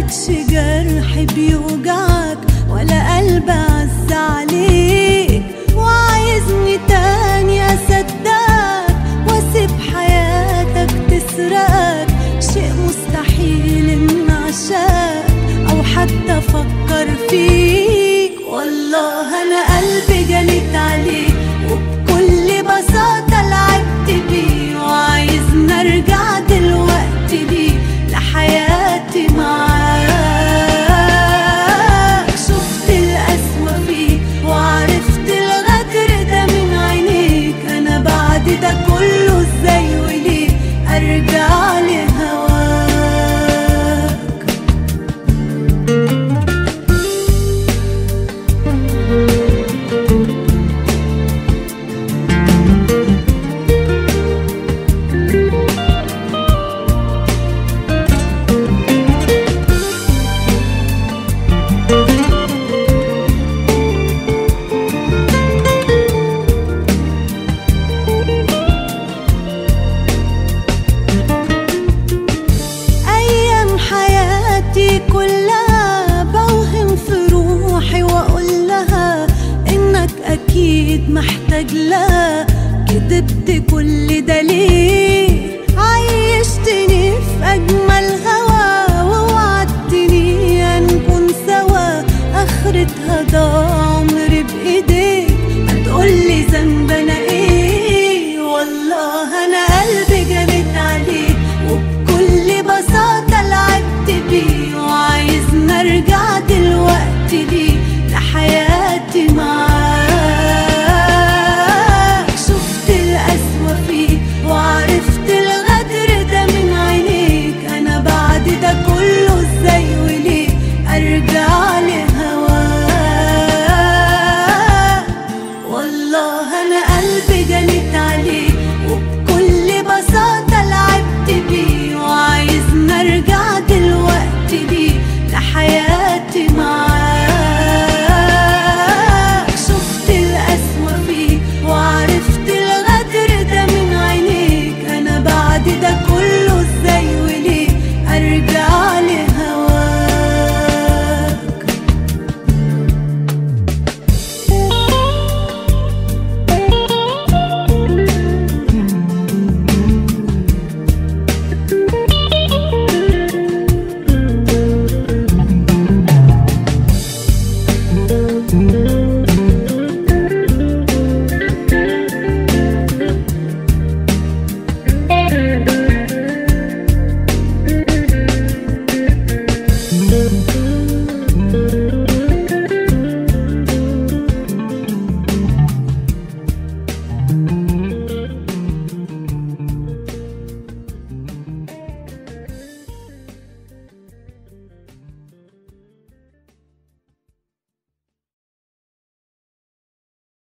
مالكش جرح بيوجعك ولا قلب عز عليك، وعايزني تاني اصدقك واسيب حياتك تسرقك. شيء مستحيل ان اعشقك او حتى افكر فيك. والله انا قلبي جنيت عليك وبكل بساطة لعبت بيه، وعايزني ارجع دلوقتي ليه لحياتي معاك. شفت القسوة فيك وعرفت الغدر ده من عينيك، انا بعد ده كله ازاي وليه ارجع لهواك. كلها بوهم في روحي واقول لها انك اكيد محتاج لها. كدبت كل ده ليه؟ عيشتني في اجمل هوا ووعدتني هنكون سوا، اخرتها ضاع عمري بايديك. ما تقولي ذنب انا ايه؟ والله انا قلبي جريت عليك وبكل بساطة لعبت بيه، وعايزني ارجع دلوقتي ليه لحياتي معاك. شفت القسوة فيك وعرفت الغدر ده من عينيك، انا بعد ده